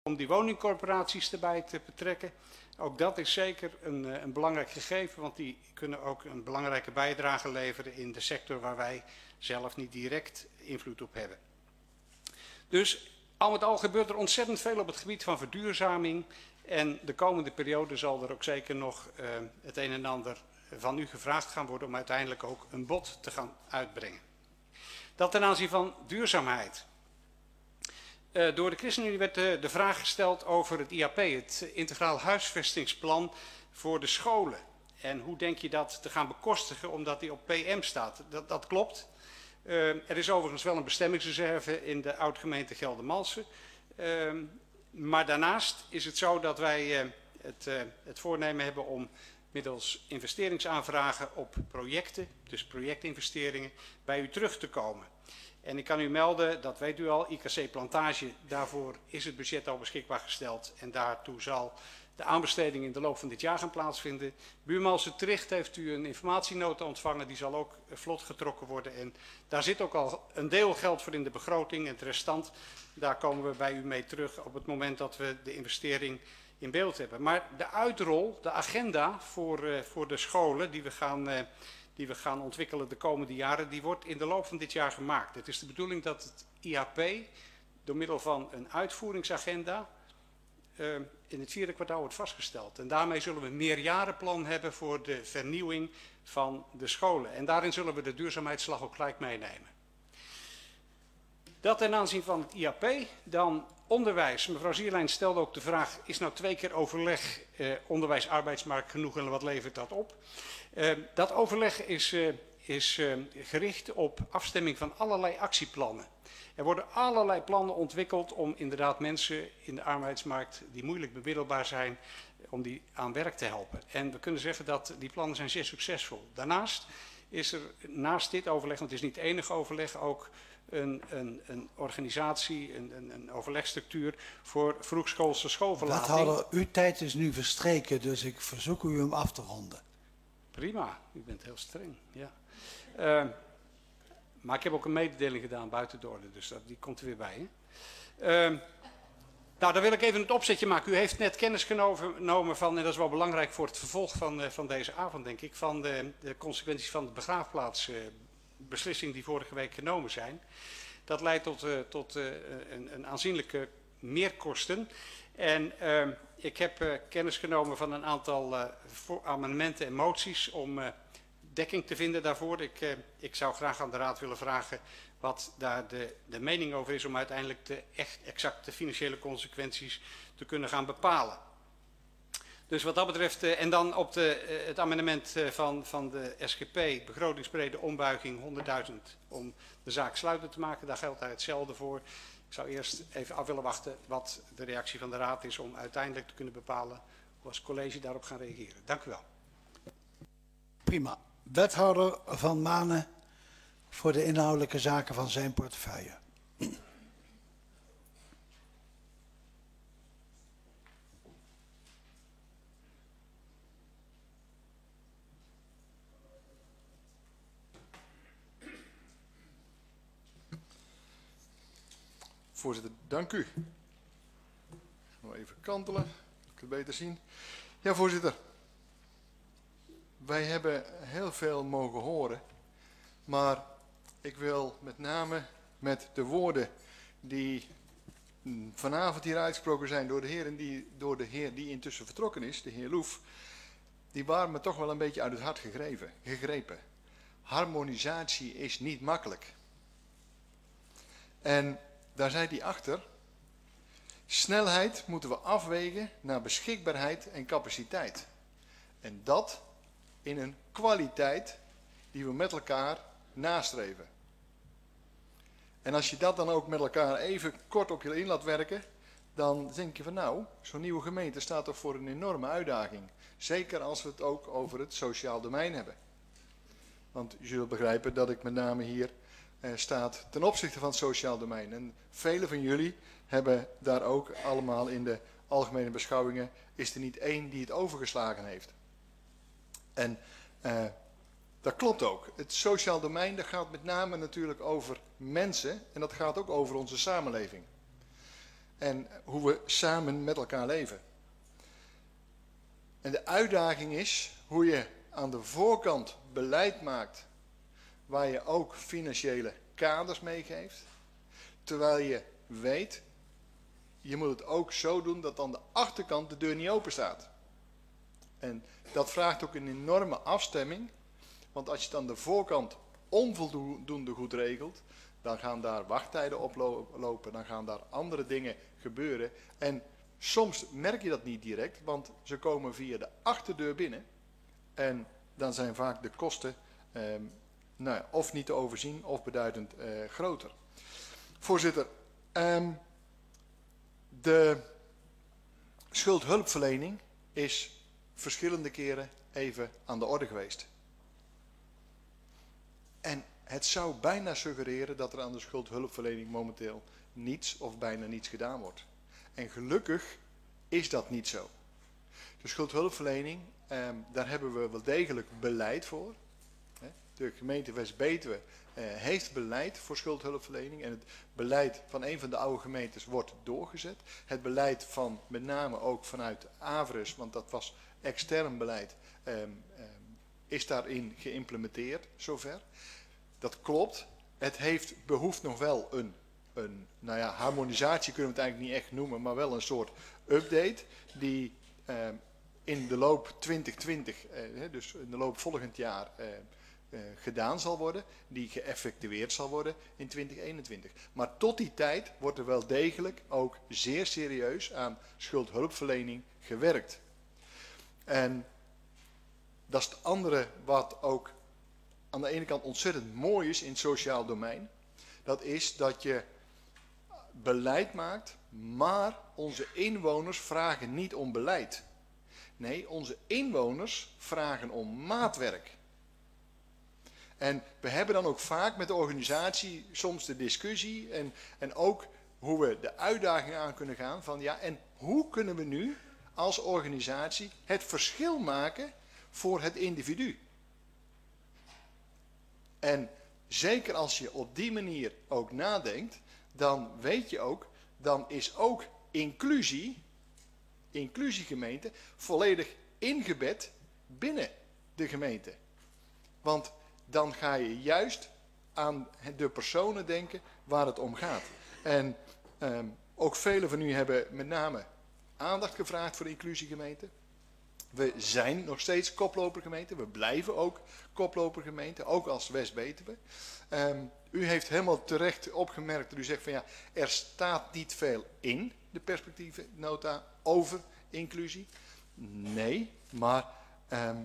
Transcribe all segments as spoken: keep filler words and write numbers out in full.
om die woningcorporaties erbij te betrekken. Ook dat is zeker een, een belangrijk gegeven, want die kunnen ook een belangrijke bijdrage leveren in de sector waar wij zelf niet direct invloed op hebben. Dus al met al gebeurt er ontzettend veel op het gebied van verduurzaming. En de komende periode zal er ook zeker nog uh, het een en ander van u gevraagd gaan worden om uiteindelijk ook een bod te gaan uitbrengen. Dat ten aanzien van duurzaamheid. Uh, door de ChristenUnie werd de, de vraag gesteld over het I A P, het Integraal Huisvestingsplan voor de scholen. En hoe denk je dat te gaan bekostigen omdat die op P M staat? Dat, dat klopt. Uh, er is overigens wel een bestemmingsreserve in de oud-gemeente Geldermalsen. Uh, maar daarnaast is het zo dat wij uh, het, uh, het voornemen hebben om middels investeringsaanvragen op projecten, dus projectinvesteringen, bij u terug te komen. En ik kan u melden, dat weet u al, I K C Plantage, daarvoor is het budget al beschikbaar gesteld. En daartoe zal de aanbesteding in de loop van dit jaar gaan plaatsvinden. Buurmalsen Tricht heeft u een informatienota ontvangen, die zal ook vlot getrokken worden. En daar zit ook al een deel geld voor in de begroting. En het restant, daar komen we bij u mee terug op het moment dat we de investering in beeld hebben. Maar de uitrol, de agenda voor, uh, voor de scholen die we gaan... Uh, die we gaan ontwikkelen de komende jaren, die wordt in de loop van dit jaar gemaakt. Het is de bedoeling dat het I H P door middel van een uitvoeringsagenda uh, in het vierde kwartaal wordt vastgesteld. En daarmee zullen we een meerjarenplan hebben voor de vernieuwing van de scholen. En daarin zullen we de duurzaamheidsslag ook gelijk meenemen. Dat ten aanzien van het I H P. Dan onderwijs. Mevrouw Zierlijn stelde ook de vraag, is nou twee keer overleg eh, onderwijs, arbeidsmarkt genoeg en wat levert dat op? Uh, dat overleg is, uh, is uh, gericht op afstemming van allerlei actieplannen. Er worden allerlei plannen ontwikkeld om inderdaad mensen in de arbeidsmarkt die moeilijk bemiddelbaar zijn, om die aan werk te helpen. En we kunnen zeggen dat die plannen zijn zeer succesvol. Daarnaast is er naast dit overleg, want het is niet het enige overleg, ook een, een, een organisatie, een, een, een overlegstructuur voor vroegschoolse schoolverlating. Wethouder, uw tijd is nu verstreken, dus ik verzoek u hem af te ronden. Prima, u bent heel streng, ja. Uh, maar ik heb ook een mededeling gedaan buiten de orde, dus dat, die komt er weer bij. Hè? Uh, nou, dan wil ik even het opzetje maken. U heeft net kennis genomen van, en dat is wel belangrijk voor het vervolg van, uh, van deze avond, denk ik, van de, de consequenties van de begraafplaatsbeslissing uh, die vorige week genomen zijn. Dat leidt tot, uh, tot uh, een, een aanzienlijke meerkosten. En uh, ik heb uh, kennis genomen van een aantal uh, amendementen en moties om uh, dekking te vinden daarvoor. Ik, uh, ik zou graag aan de Raad willen vragen wat daar de, de mening over is om uiteindelijk de echt exacte financiële consequenties te kunnen gaan bepalen. Dus wat dat betreft, uh, en dan op de, uh, het amendement uh, van, van de S G P, begrotingsbrede ombuiging honderdduizend om de zaak sluitend te maken, daar geldt daar hetzelfde voor. Ik zou eerst even af willen wachten wat de reactie van de Raad is om uiteindelijk te kunnen bepalen hoe als college daarop gaan reageren. Dank u wel. Prima. Wethouder Van Manen voor de inhoudelijke zaken van zijn portefeuille. Voorzitter, dank u. Nog even kantelen, ik het beter zien. Ja, voorzitter. Wij hebben heel veel mogen horen, maar ik wil met name met de woorden die vanavond hier uitgesproken zijn door de heer en die, door de heer die intussen vertrokken is, de heer Loef, die waren me toch wel een beetje uit het hart gegrepen. gegrepen. Harmonisatie is niet makkelijk. En daar zei hij achter, snelheid moeten we afwegen naar beschikbaarheid en capaciteit. En dat in een kwaliteit die we met elkaar nastreven. En als je dat dan ook met elkaar even kort op je in laat werken, dan denk je van nou, zo'n nieuwe gemeente staat toch voor een enorme uitdaging. Zeker als we het ook over het sociaal domein hebben. Want je zult begrijpen dat ik met name hier eh, staat ten opzichte van het sociaal domein. En velen van jullie hebben daar ook allemaal in de algemene beschouwingen, is er niet één die het overgeslagen heeft. En uh, dat klopt ook. Het sociaal domein, dat gaat met name natuurlijk over mensen en dat gaat ook over onze samenleving. en hoe we samen met elkaar leven. En de uitdaging is hoe je aan de voorkant beleid maakt, waar je ook financiële kaders meegeeft, terwijl je weet, je moet het ook zo doen dat aan de achterkant de deur niet open staat. En dat vraagt ook een enorme afstemming, want als je het aan de voorkant onvoldoende goed regelt, dan gaan daar wachttijden oplopen, dan gaan daar andere dingen gebeuren. En soms merk je dat niet direct, want ze komen via de achterdeur binnen. En dan zijn vaak de kosten eh, nou ja, of niet te overzien of beduidend eh, groter. Voorzitter, eh, de schuldhulpverlening is verschillende keren even aan de orde geweest. En het zou bijna suggereren dat er aan de schuldhulpverlening momenteel niets of bijna niets gedaan wordt. En gelukkig is dat niet zo. De schuldhulpverlening, eh, daar hebben we wel degelijk beleid voor. De gemeente West-Betuwe eh, heeft beleid voor schuldhulpverlening. En het beleid van een van de oude gemeentes wordt doorgezet. Het beleid van met name ook vanuit Averus, want dat was extern beleid, eh, eh, is daarin geïmplementeerd zover. Dat klopt. Het heeft behoeft nog wel een, een nou ja, harmonisatie kunnen we het eigenlijk niet echt noemen, maar wel een soort update die eh, in de loop twintig twintig, eh, dus in de loop volgend jaar, eh, eh, gedaan zal worden, die geëffectueerd zal worden in twintig eenentwintig. Maar tot die tijd wordt er wel degelijk ook zeer serieus aan schuldhulpverlening gewerkt. En dat is het andere wat ook aan de ene kant ontzettend mooi is in het sociaal domein. Dat is dat je beleid maakt, maar onze inwoners vragen niet om beleid. Nee, onze inwoners vragen om maatwerk. En we hebben dan ook vaak met de organisatie soms de discussie en, en ook hoe we de uitdaging aan kunnen gaan van ja, en hoe kunnen we nu als organisatie het verschil maken voor het individu? En zeker als je op die manier ook nadenkt, dan weet je ook, dan is ook inclusie, inclusiegemeente, volledig ingebed binnen de gemeente. Want dan ga je juist aan de personen denken waar het om gaat. En eh, ook velen van u hebben met name aandacht gevraagd voor de inclusiegemeente. We zijn nog steeds koplopergemeente, we blijven ook koplopergemeente, ook als West-Betuwe. Um, u heeft helemaal terecht opgemerkt dat u zegt van ja, er staat niet veel in de perspectiefnota over inclusie. Nee, maar um,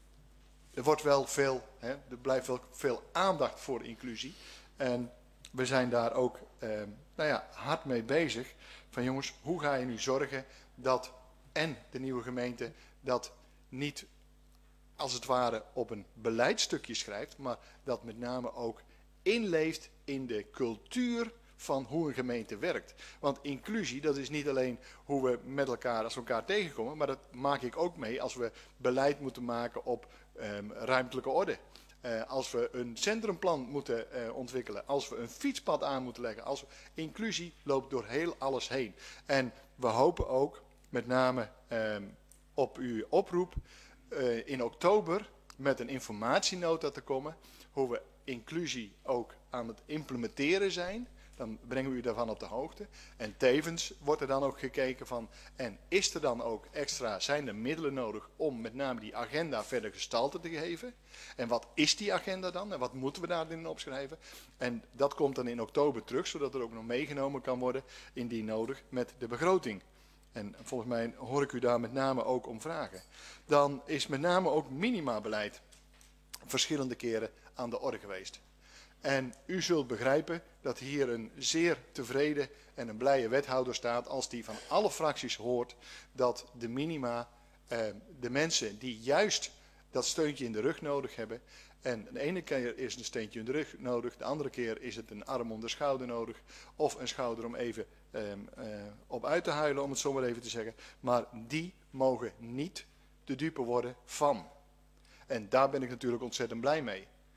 er wordt wel veel, hè, er blijft wel veel aandacht voor inclusie. En we zijn daar ook um, nou ja, hard mee bezig. Van jongens, hoe ga je nu zorgen dat en de nieuwe gemeente dat niet als het ware op een beleidstukje schrijft, maar dat met name ook inleeft in de cultuur van hoe een gemeente werkt. Want inclusie, dat is niet alleen hoe we met elkaar, als we elkaar tegenkomen, maar dat maak ik ook mee als we beleid moeten maken op um, ruimtelijke orde. Uh, als we een centrumplan moeten uh, ontwikkelen, als we een fietspad aan moeten leggen. Als we, inclusie loopt door heel alles heen. En we hopen ook, met name um, op uw oproep, uh, in oktober met een informatienota te komen, hoe we inclusie ook aan het implementeren zijn. Dan brengen we u daarvan op de hoogte. En tevens wordt er dan ook gekeken van, en is er dan ook extra, zijn er middelen nodig om met name die agenda verder gestalte te geven? En wat is die agenda dan? En wat moeten we daarin opschrijven? En dat komt dan in oktober terug, zodat er ook nog meegenomen kan worden, indien nodig, met de begroting. En volgens mij hoor ik u daar met name ook om vragen. Dan is met name ook minimabeleid verschillende keren aan de orde geweest. En u zult begrijpen dat hier een zeer tevreden en een blije wethouder staat als die van alle fracties hoort dat de minima, eh, de mensen die juist dat steuntje in de rug nodig hebben, en de ene keer is een steuntje in de rug nodig, de andere keer is het een arm om de schouder nodig, of een schouder om even eh, eh, op uit te huilen, om het zo maar even te zeggen, maar die mogen niet de dupe worden van. En daar ben ik natuurlijk ontzettend blij mee.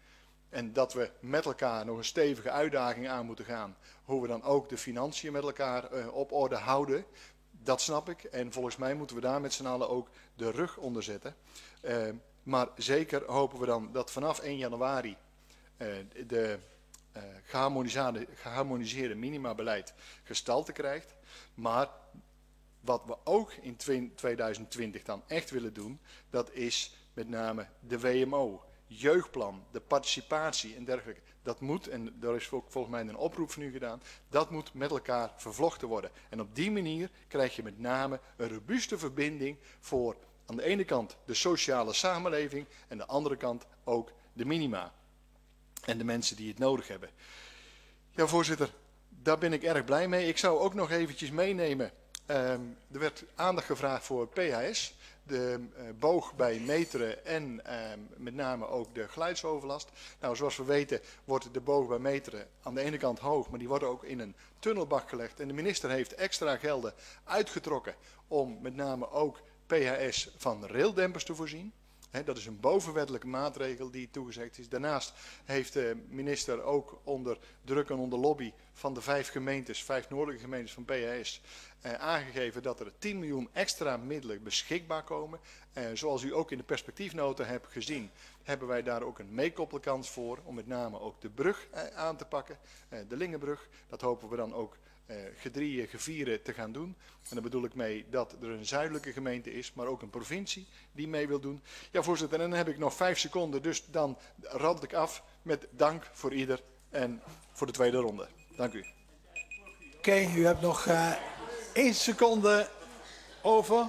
En dat we met elkaar nog een stevige uitdaging aan moeten gaan. Hoe we dan ook de financiën met elkaar uh, op orde houden. Dat snap ik. En volgens mij moeten we daar met z'n allen ook de rug onder zetten. Uh, maar zeker hopen we dan dat vanaf één januari uh, de uh, geharmoniseerde, geharmoniseerde minimabeleid gestalte krijgt. Maar wat we ook in tweeduizend twintig dan echt willen doen, dat is met name de W M O, jeugdplan, de participatie en dergelijke. Dat moet, en daar is ook volgens mij een oproep van u gedaan, dat moet met elkaar vervlochten worden. En op die manier krijg je met name een robuuste verbinding voor aan de ene kant de sociale samenleving en aan de andere kant ook de minima. En de mensen die het nodig hebben. Ja, voorzitter, daar ben ik erg blij mee. Ik zou ook nog eventjes meenemen. Um, er werd aandacht gevraagd voor P H S, de uh, boog bij Meteren en um, met name ook de geluidsoverlast. Nou, zoals we weten wordt de boog bij Meteren aan de ene kant hoog, maar die worden ook in een tunnelbak gelegd. En de minister heeft extra gelden uitgetrokken om met name ook P H S van raildempers te voorzien. He, dat is een bovenwettelijke maatregel die toegezegd is. Daarnaast heeft de minister ook onder druk en onder lobby van de vijf gemeentes, vijf noordelijke gemeentes van P H S, eh, aangegeven dat er tien miljoen extra middelen beschikbaar komen. Eh, zoals u ook in de perspectiefnota hebt gezien, hebben wij daar ook een meekoppelkans voor om met name ook de brug eh, aan te pakken, eh, de Lingenbrug. Dat hopen we dan ook Uh, gedrieën, gevieren te gaan doen. En daar bedoel ik mee dat er een zuidelijke gemeente is, maar ook een provincie die mee wil doen. Ja, voorzitter, en dan heb ik nog vijf seconden, dus dan rand ik af met dank voor ieder en voor de tweede ronde. Dank u. Oké, okay, u hebt nog uh, één seconde over.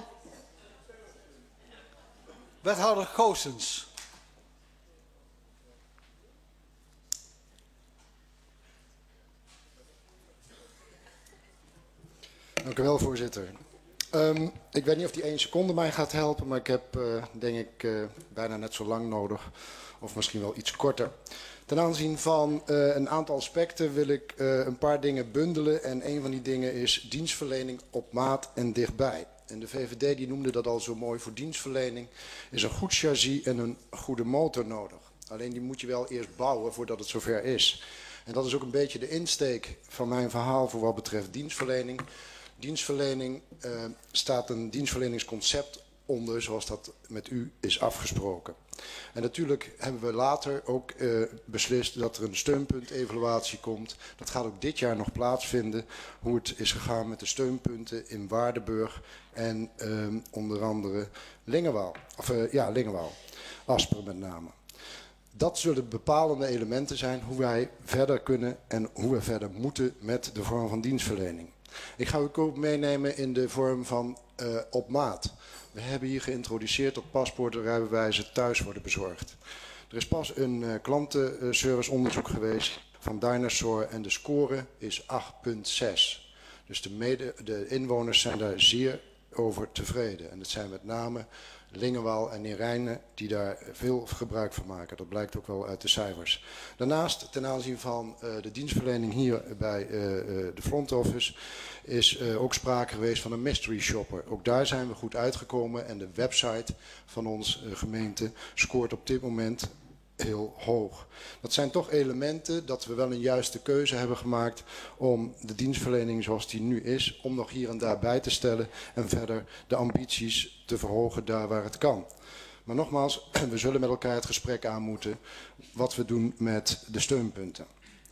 Wethouder Goossens. Dank u wel, voorzitter. Um, ik weet niet of die één seconde mij gaat helpen, maar ik heb, uh, denk ik, uh, bijna net zo lang nodig. Of misschien wel iets korter. Ten aanzien van uh, een aantal aspecten wil ik uh, een paar dingen bundelen. En een van die dingen is dienstverlening op maat en dichtbij. En de V V D die noemde dat al zo mooi. Voor dienstverlening is een goed chassis en een goede motor nodig. Alleen die moet je wel eerst bouwen voordat het zover is. En dat is ook een beetje de insteek van mijn verhaal voor wat betreft dienstverlening. Dienstverlening uh, staat een dienstverleningsconcept onder, zoals dat met u is afgesproken. En natuurlijk hebben we later ook uh, beslist dat er een steunpunt-evaluatie komt. Dat gaat ook dit jaar nog plaatsvinden, hoe het is gegaan met de steunpunten in Waardenburg en uh, onder andere Lingewaal. Of uh, ja, Lingewaal, Asperen met name. Dat zullen bepalende elementen zijn hoe wij verder kunnen en hoe we verder moeten met de vorm van dienstverlening. Ik ga u ook meenemen in de vorm van uh, op maat. We hebben hier geïntroduceerd dat paspoorten en rijbewijzen thuis worden bezorgd. Er is pas een uh, klantenserviceonderzoek geweest van Dinosaur en de score is acht komma zes. Dus de, mede, de inwoners zijn daar zeer over tevreden. En het zijn met name Lingewaal en Neerijnen die daar veel gebruik van maken. Dat blijkt ook wel uit de cijfers. Daarnaast, ten aanzien van uh, de dienstverlening hier bij uh, uh, de front office, is uh, ook sprake geweest van een mystery shopper. Ook daar zijn we goed uitgekomen en de website van onze uh, gemeente scoort op dit moment heel hoog. Dat zijn toch elementen dat we wel een juiste keuze hebben gemaakt om de dienstverlening zoals die nu is, om nog hier en daar bij te stellen en verder de ambities te verhogen daar waar het kan. Maar nogmaals, we zullen met elkaar het gesprek aan moeten wat we doen met de steunpunten.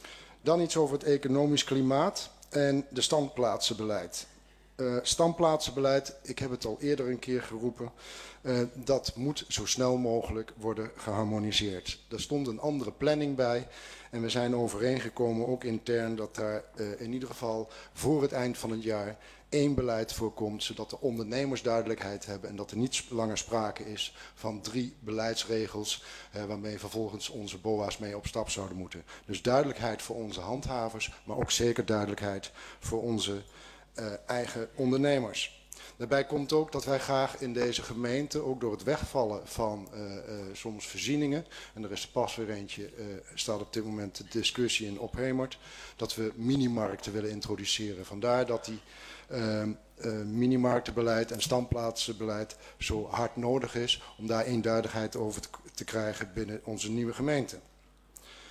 Dan iets over het economisch klimaat en de standplaatsenbeleid. Uh, standplaatsenbeleid, ik heb het al eerder een keer geroepen, uh, dat moet zo snel mogelijk worden geharmoniseerd. Er stond een andere planning bij en we zijn overeengekomen, ook intern, dat daar uh, in ieder geval voor het eind van het jaar één beleid voorkomt, zodat de ondernemers duidelijkheid hebben en dat er niet langer sprake is van drie beleidsregels uh, waarmee vervolgens onze B O A's mee op stap zouden moeten. Dus duidelijkheid voor onze handhavers, maar ook zeker duidelijkheid voor onze Uh, eigen ondernemers. Daarbij komt ook dat wij graag in deze gemeente, ook door het wegvallen van uh, uh, soms voorzieningen, en er is er pas weer eentje, uh, staat op dit moment de discussie in Ophemert, dat we minimarkten willen introduceren. Vandaar dat die uh, uh, minimarktenbeleid en standplaatsenbeleid zo hard nodig is om daar eenduidigheid over te, te krijgen binnen onze nieuwe gemeente.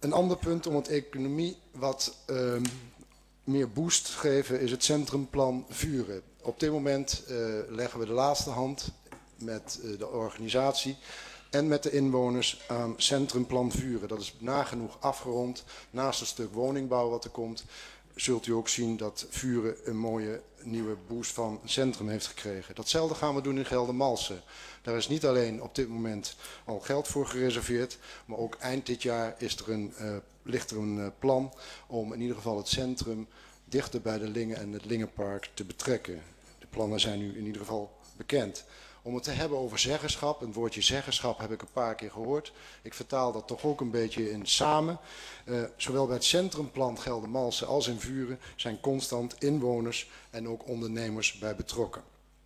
Een ander punt om het economie wat uh, meer boost te geven is het centrumplan Vuren. Op dit moment uh, leggen we de laatste hand met uh, de organisatie en met de inwoners aan centrumplan Vuren. Dat is nagenoeg afgerond. Naast een stuk woningbouw wat er komt, zult u ook zien dat Vuren een mooie nieuwe boost van een centrum heeft gekregen. Datzelfde gaan we doen in Geldermalsen. Daar is niet alleen op dit moment al geld voor gereserveerd, maar ook eind dit jaar is er een, uh, ligt er een uh, plan om in ieder geval het centrum dichter bij de Lingen en het Lingenpark te betrekken. De plannen zijn nu in ieder geval bekend. Om het te hebben over zeggenschap, een woordje zeggenschap heb ik een paar keer gehoord. Ik vertaal dat toch ook een beetje in samen. Uh, zowel bij het centrumplan Geldermalsen als in Vuren zijn constant inwoners en ook ondernemers bij betrokken.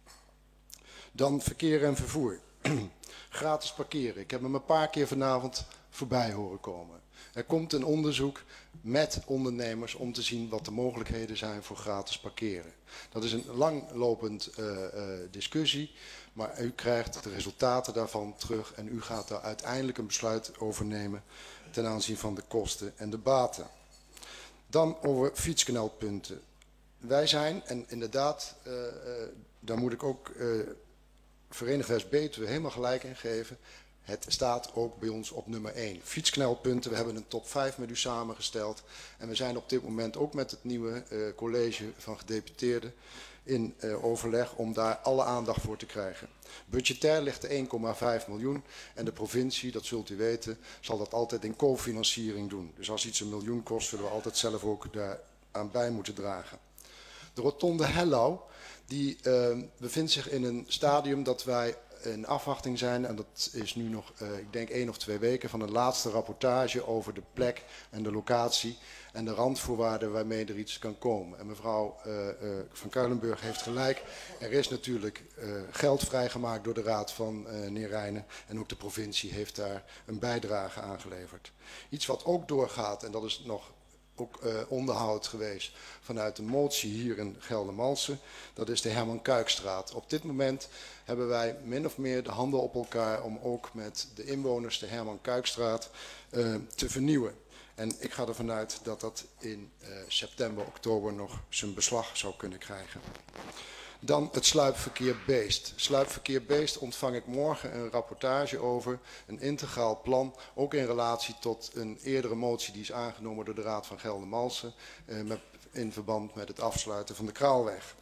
Dan verkeer en vervoer. Gratis parkeren. Ik heb hem een paar keer vanavond voorbij horen komen. Er komt een onderzoek met ondernemers om te zien wat de mogelijkheden zijn voor gratis parkeren. Dat is een langlopend uh, uh, discussie, maar u krijgt de resultaten daarvan terug en u gaat daar uiteindelijk een besluit over nemen ten aanzien van de kosten en de baten. Dan over fietsknelpunten. Wij zijn, en inderdaad, uh, uh, daar moet ik ook uh, Verenigd West-Betuwe helemaal gelijk in geven. Het staat ook bij ons op nummer één. Fietsknelpunten, we hebben een top vijf met u samengesteld. En we zijn op dit moment ook met het nieuwe uh, college van gedeputeerden in uh, overleg om daar alle aandacht voor te krijgen. Budgetair ligt er één komma vijf miljoen en de provincie, dat zult u weten, zal dat altijd in cofinanciering doen. Dus als iets een miljoen kost, zullen we altijd zelf ook daar aan bij moeten dragen. De rotonde Hellouw, die uh, bevindt zich in een stadium dat wij in afwachting zijn, en dat is nu nog, uh, ik denk één of twee weken, van een laatste rapportage over de plek en de locatie en de randvoorwaarden waarmee er iets kan komen. En mevrouw uh, uh, van Kuilenburg heeft gelijk, er is natuurlijk uh, geld vrijgemaakt door de Raad van uh, Neerijnen en ook de provincie heeft daar een bijdrage aan geleverd. Iets wat ook doorgaat, en dat is nog ook uh, onderhoud geweest vanuit de motie hier in Geldermalsen. Dat is de Herman Kuikstraat. Op dit moment hebben wij min of meer de handen op elkaar om ook met de inwoners de Herman Kuikstraat uh, te vernieuwen. En ik ga ervan uit dat dat in uh, september, oktober nog zijn beslag zou kunnen krijgen. Dan het sluipverkeer Beest. Sluipverkeer Beest ontvang ik morgen een rapportage over, een integraal plan, ook in relatie tot een eerdere motie die is aangenomen door de Raad van Geldermalsen, eh, met, in verband met het afsluiten van de Kraalweg.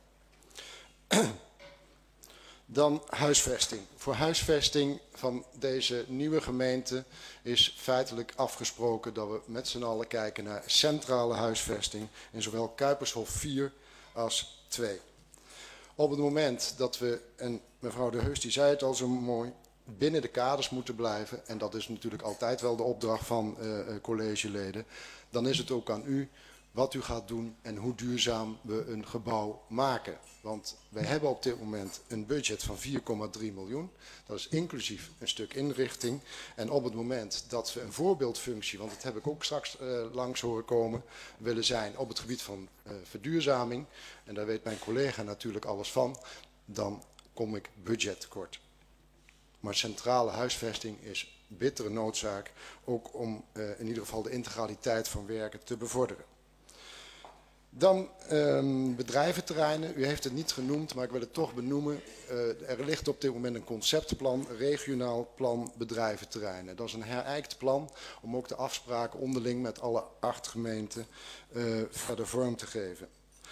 Dan huisvesting. Voor huisvesting van deze nieuwe gemeente is feitelijk afgesproken dat we met z'n allen kijken naar centrale huisvesting in zowel Kuipershof vier als twee. Op het moment dat we, en mevrouw De Heus die zei het al zo mooi, binnen de kaders moeten blijven, en dat is natuurlijk altijd wel de opdracht van uh, collegeleden, dan is het ook aan u wat u gaat doen en hoe duurzaam we een gebouw maken. Want wij hebben op dit moment een budget van vier komma drie miljoen. Dat is inclusief een stuk inrichting. En op het moment dat we een voorbeeldfunctie, want dat heb ik ook straks uh, langs horen komen, willen zijn op het gebied van uh, verduurzaming, en daar weet mijn collega natuurlijk alles van, dan kom ik budgettekort. Maar centrale huisvesting is bittere noodzaak, ook om uh, in ieder geval de integraliteit van werken te bevorderen. Dan um, bedrijventerreinen. U heeft het niet genoemd, maar ik wil het toch benoemen. Uh, er ligt op dit moment een conceptplan, regionaal plan bedrijventerreinen. Dat is een herijkt plan om ook de afspraken onderling met alle acht gemeenten uh, verder vorm te geven.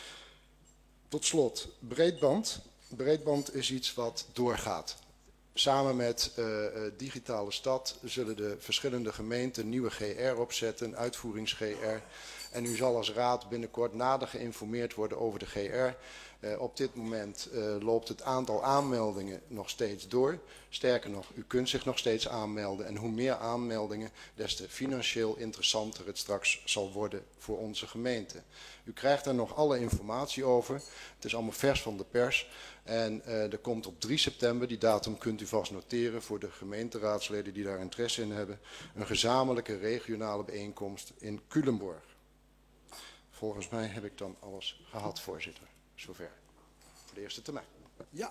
Tot slot, breedband. Breedband is iets wat doorgaat. Samen met uh, uh, Digitale Stad zullen de verschillende gemeenten nieuwe G R opzetten, uitvoerings-G R. En u zal als raad binnenkort nader geïnformeerd worden over de G R. Uh, op dit moment uh, loopt het aantal aanmeldingen nog steeds door. Sterker nog, u kunt zich nog steeds aanmelden. En hoe meer aanmeldingen, des te financieel interessanter het straks zal worden voor onze gemeente. U krijgt daar nog alle informatie over. Het is allemaal vers van de pers. En uh, er komt op drie september, die datum kunt u vast noteren voor de gemeenteraadsleden die daar interesse in hebben, een gezamenlijke regionale bijeenkomst in Culemborg. Volgens mij heb ik dan alles gehad, voorzitter. Zover. Voor de eerste termijn. Ja.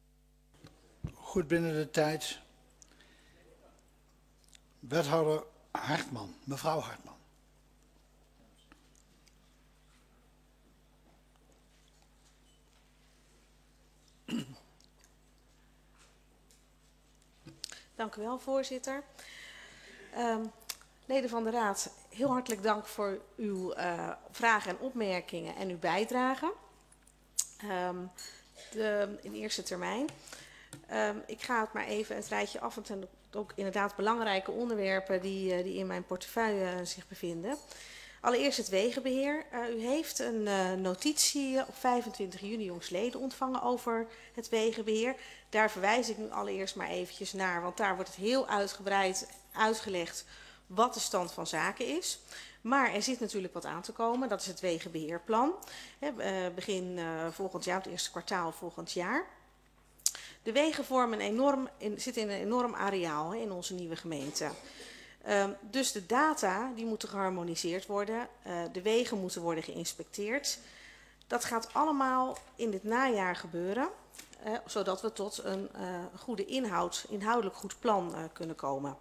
Goed binnen de tijd. Wethouder Hartman, mevrouw Hartman. Dank u wel, voorzitter. Um, leden van de Raad, heel hartelijk dank voor uw uh, vragen en opmerkingen en uw bijdrage. Um, de, in eerste termijn. Um, ik ga het maar even het rijtje af, want het zijn ook inderdaad belangrijke onderwerpen die, uh, die in mijn portefeuille uh, zich bevinden. Allereerst het wegenbeheer. Uh, u heeft een uh, notitie op vijfentwintig juni jongsleden ontvangen over het wegenbeheer. Daar verwijs ik nu allereerst maar eventjes naar, want daar wordt het heel uitgebreid uitgelegd wat de stand van zaken is. Maar er zit natuurlijk wat aan te komen, dat is het wegenbeheerplan. He, uh, begin uh, volgend jaar, het eerste kwartaal volgend jaar. De wegen vormen een enorm, in, zitten in een enorm areaal he, in onze nieuwe gemeente. Uh, dus de data die moeten geharmoniseerd worden, uh, de wegen moeten worden geïnspecteerd. Dat gaat allemaal in dit najaar gebeuren, uh, zodat we tot een uh, goede inhoud, inhoudelijk goed plan uh, kunnen komen.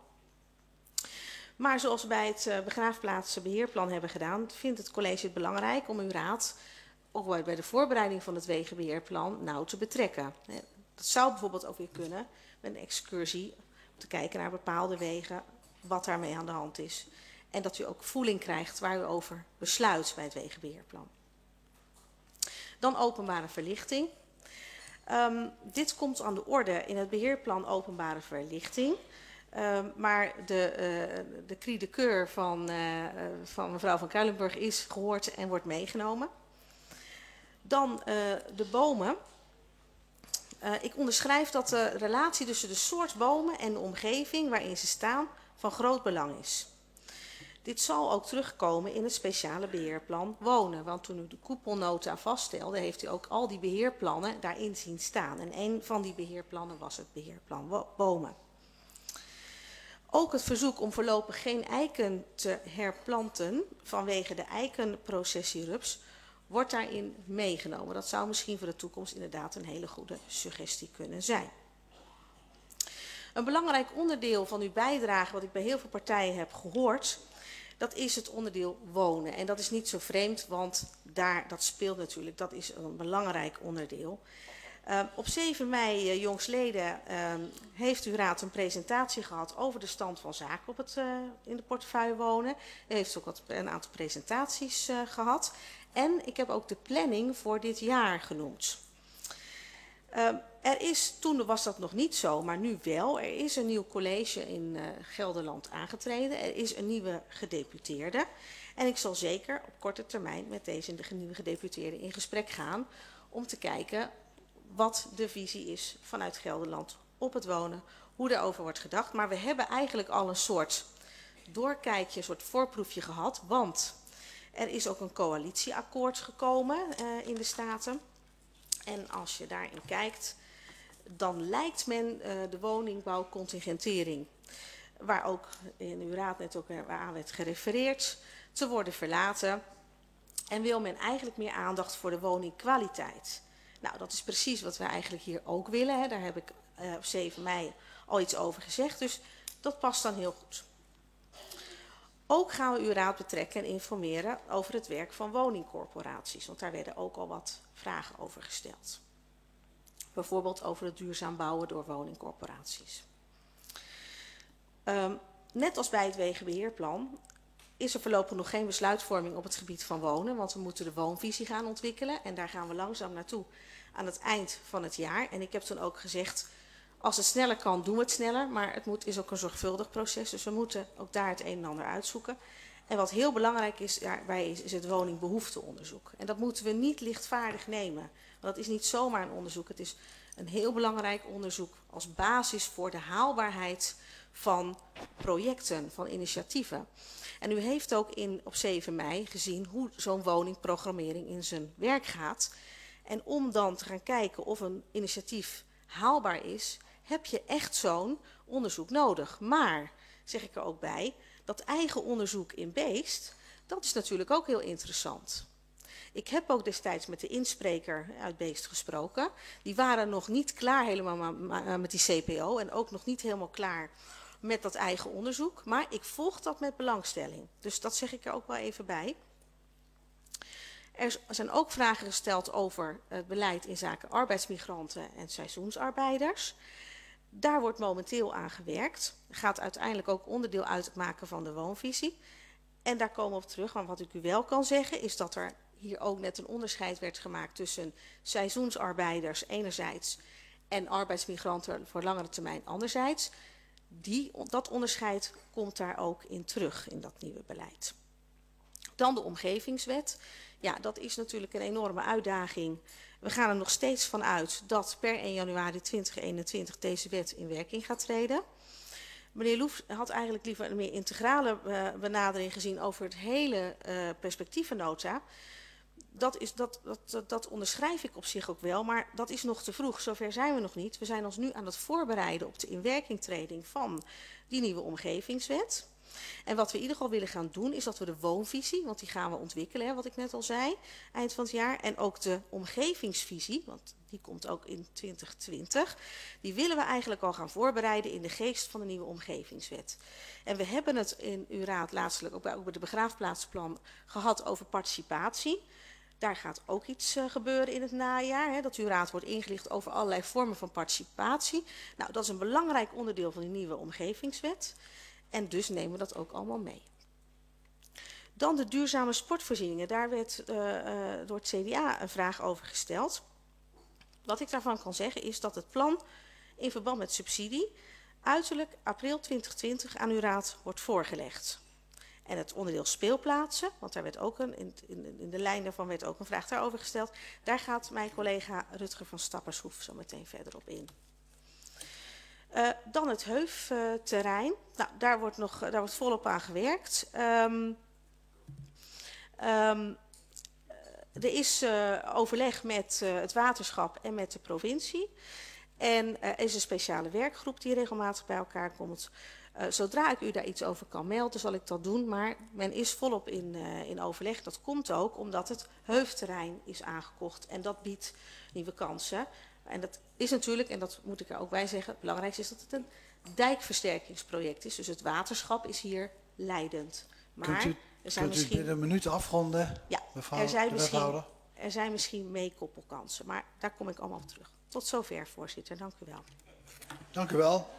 Maar zoals we bij het uh, begraafplaatsenbeheerplan hebben gedaan, vindt het college het belangrijk om uw raad ook bij de voorbereiding van het wegenbeheerplan nauw te betrekken. Dat zou bijvoorbeeld ook weer kunnen met een excursie om te kijken naar bepaalde wegen, wat daarmee aan de hand is. En dat u ook voeling krijgt waar u over besluit bij het wegenbeheerplan. Dan openbare verlichting. Um, dit komt aan de orde in het beheerplan openbare verlichting. Um, maar de, uh, de cri de coeur van, uh, van mevrouw van Kuilenburg is gehoord en wordt meegenomen. Dan uh, de bomen. Uh, ik onderschrijf dat de relatie tussen de soort bomen en de omgeving waarin ze staan van groot belang is. Dit zal ook terugkomen in het speciale beheerplan wonen. Want toen u de koepelnota vaststelde, heeft u ook al die beheerplannen daarin zien staan. En een van die beheerplannen was het beheerplan bomen. Ook het verzoek om voorlopig geen eiken te herplanten vanwege de eikenprocessierups wordt daarin meegenomen. Dat zou misschien voor de toekomst inderdaad een hele goede suggestie kunnen zijn. Een belangrijk onderdeel van uw bijdrage, wat ik bij heel veel partijen heb gehoord, dat is het onderdeel wonen. En dat is niet zo vreemd, want daar, dat speelt natuurlijk, dat is een belangrijk onderdeel. Uh, op zeven mei, uh, jongsleden, uh, heeft uw raad een presentatie gehad over de stand van zaken op het, uh, in de portefeuille wonen. U heeft ook wat, een aantal presentaties uh, gehad. En ik heb ook de planning voor dit jaar genoemd. Uh, er is, toen was dat nog niet zo, maar nu wel. Er is een nieuw college in uh, Gelderland aangetreden. Er is een nieuwe gedeputeerde. En ik zal zeker op korte termijn met deze de nieuwe gedeputeerde in gesprek gaan om te kijken wat de visie is vanuit Gelderland op het wonen, hoe daarover wordt gedacht. Maar we hebben eigenlijk al een soort doorkijkje, een soort voorproefje gehad, want er is ook een coalitieakkoord gekomen uh, in de Staten. En als je daarin kijkt, dan lijkt men uh, de woningbouwcontingentering, waar ook in uw raad net ook aan werd gerefereerd, te worden verlaten. En wil men eigenlijk meer aandacht voor de woningkwaliteit. Nou, dat is precies wat we eigenlijk hier ook willen. Hè. Daar heb ik uh, op zeven mei al iets over gezegd. Dus dat past dan heel goed. Ook gaan we uw raad betrekken en informeren over het werk van woningcorporaties. Want daar werden ook al wat vragen over gesteld. Bijvoorbeeld over het duurzaam bouwen door woningcorporaties. Um, net als bij het wegenbeheerplan is er voorlopig nog geen besluitvorming op het gebied van wonen. Want we moeten de woonvisie gaan ontwikkelen. En daar gaan we langzaam naartoe aan het eind van het jaar. En ik heb toen ook gezegd, als het sneller kan, doen we het sneller. Maar het moet, is ook een zorgvuldig proces. Dus we moeten ook daar het een en ander uitzoeken. En wat heel belangrijk is daarbij is, is het woningbehoefteonderzoek. En dat moeten we niet lichtvaardig nemen. Want dat is niet zomaar een onderzoek. Het is een heel belangrijk onderzoek als basis voor de haalbaarheid van projecten, van initiatieven. En u heeft ook in, op zeven mei gezien hoe zo'n woningprogrammering in zijn werk gaat. En om dan te gaan kijken of een initiatief haalbaar is, heb je echt zo'n onderzoek nodig. Maar, zeg ik er ook bij, dat eigen onderzoek in Beest, dat is natuurlijk ook heel interessant. Ik heb ook destijds met de inspreker uit Beest gesproken. Die waren nog niet klaar helemaal met die C P O en ook nog niet helemaal klaar met dat eigen onderzoek, maar ik volg dat met belangstelling. Dus dat zeg ik er ook wel even bij. Er zijn ook vragen gesteld over het beleid in zaken arbeidsmigranten en seizoensarbeiders. Daar wordt momenteel aan gewerkt. Gaat uiteindelijk ook onderdeel uitmaken van de woonvisie. En daar komen we op terug, want wat ik u wel kan zeggen is dat er hier ook net een onderscheid werd gemaakt tussen seizoensarbeiders enerzijds en arbeidsmigranten voor langere termijn anderzijds. Die, dat onderscheid komt daar ook in terug in dat nieuwe beleid. Dan de omgevingswet. Ja, dat is natuurlijk een enorme uitdaging. We gaan er nog steeds van uit dat per één januari tweeduizend eenentwintig deze wet in werking gaat treden. Meneer Loef had eigenlijk liever een meer integrale uh, benadering gezien over het hele uh, perspectievennota. Dat, is, dat, dat, dat onderschrijf ik op zich ook wel, maar dat is nog te vroeg. Zover zijn we nog niet. We zijn ons nu aan het voorbereiden op de inwerkingtreding van die nieuwe omgevingswet. En wat we in ieder geval willen gaan doen is dat we de woonvisie, want die gaan we ontwikkelen, hè, wat ik net al zei, eind van het jaar. En ook de omgevingsvisie, want die komt ook in twintig twintig. Die willen we eigenlijk al gaan voorbereiden in de geest van de nieuwe omgevingswet. En we hebben het in uw raad laatstelijk ook bij, ook bij de begraafplaatsplan gehad over participatie. Daar gaat ook iets uh, gebeuren in het najaar, hè, dat uw raad wordt ingelicht over allerlei vormen van participatie. Nou, dat is een belangrijk onderdeel van die nieuwe omgevingswet. En dus nemen we dat ook allemaal mee. Dan de duurzame sportvoorzieningen. Daar werd uh, uh, door het C D A een vraag over gesteld. Wat ik daarvan kan zeggen is dat het plan in verband met subsidie uiterlijk april twintig twintig aan uw raad wordt voorgelegd. En het onderdeel speelplaatsen, want daar werd ook een, in, in, in de lijn daarvan werd ook een vraag daarover gesteld. Daar gaat mijn collega Rutger van Stappershoef zo meteen verder op in. Uh, dan het heufterrein. Nou, daar wordt nog daar wordt volop aan gewerkt. Um, um, er is uh, overleg met uh, het waterschap en met de provincie. En uh, er is een speciale werkgroep die regelmatig bij elkaar komt. Uh, zodra ik u daar iets over kan melden, zal ik dat doen. Maar men is volop in, uh, in overleg. Dat komt ook omdat het heufterrein is aangekocht. En dat biedt nieuwe kansen. En dat is natuurlijk, en dat moet ik er ook bij zeggen, het belangrijkste is dat het een dijkversterkingsproject is. Dus het waterschap is hier leidend. Maar kunt u, er zijn kunt u misschien binnen een minuut afronden, ja, mevrouw er zijn de misschien, wethouder? er zijn misschien meekoppelkansen, maar daar kom ik allemaal op terug. Tot zover, voorzitter. Dank u wel. Dank u wel.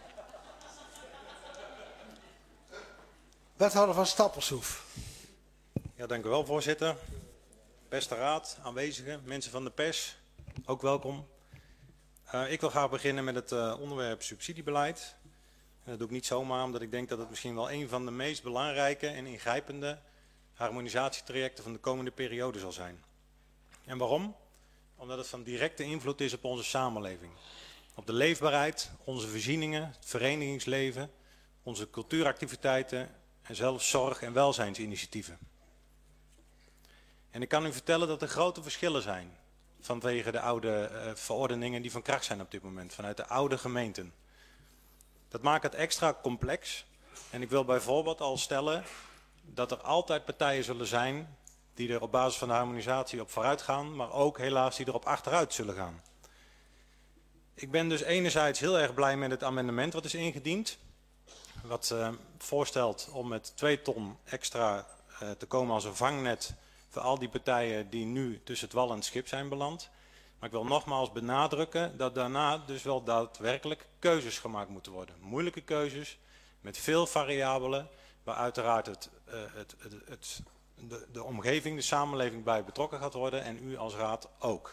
Wethouder van Stappershoef. Ja, dank u wel, voorzitter. Beste raad, aanwezigen, mensen van de pers, ook welkom. Uh, ik wil graag beginnen met het uh, onderwerp subsidiebeleid. En dat doe ik niet zomaar, omdat ik denk dat het misschien wel een van de meest belangrijke en ingrijpende harmonisatietrajecten van de komende periode zal zijn. En waarom? Omdat het van directe invloed is op onze samenleving. Op de leefbaarheid, onze voorzieningen, het verenigingsleven, onze cultuuractiviteiten en zelfs zorg- en welzijnsinitiatieven. En ik kan u vertellen dat er grote verschillen zijn vanwege de oude uh, verordeningen die van kracht zijn op dit moment, vanuit de oude gemeenten. Dat maakt het extra complex en ik wil bijvoorbeeld al stellen dat er altijd partijen zullen zijn die er op basis van de harmonisatie op vooruit gaan, maar ook helaas die er op achteruit zullen gaan. Ik ben dus enerzijds heel erg blij met het amendement wat is ingediend, wat uh, voorstelt om met twee ton extra uh, te komen als een vangnet voor al die partijen die nu tussen het wal en het schip zijn beland. Maar ik wil nogmaals benadrukken dat daarna dus wel daadwerkelijk keuzes gemaakt moeten worden. Moeilijke keuzes met veel variabelen, waar uiteraard het, uh, het, het, het, de, de omgeving, de samenleving bij betrokken gaat worden en u als raad ook.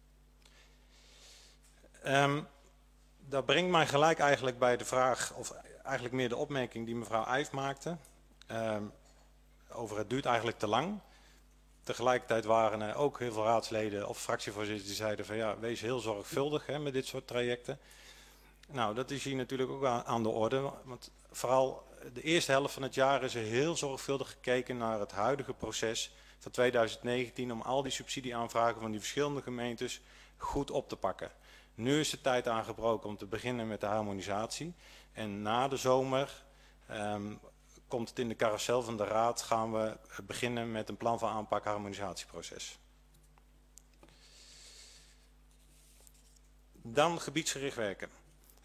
Um, dat brengt mij gelijk eigenlijk bij de vraag, of eigenlijk meer de opmerking die mevrouw Eijf maakte. Um, over het duurt eigenlijk te lang. Tegelijkertijd waren er ook heel veel raadsleden of fractievoorzitters die zeiden van ja, wees heel zorgvuldig hè, met dit soort trajecten. Nou, dat is hier natuurlijk ook aan de orde, want vooral de eerste helft van het jaar is er heel zorgvuldig gekeken naar het huidige proces van tweeduizend negentien om al die subsidieaanvragen van die verschillende gemeentes goed op te pakken. Nu is de tijd aangebroken om te beginnen met de harmonisatie en na de zomer um, komt het in de carousel van de raad, gaan we beginnen met een plan van aanpak harmonisatieproces. Dan gebiedsgericht werken.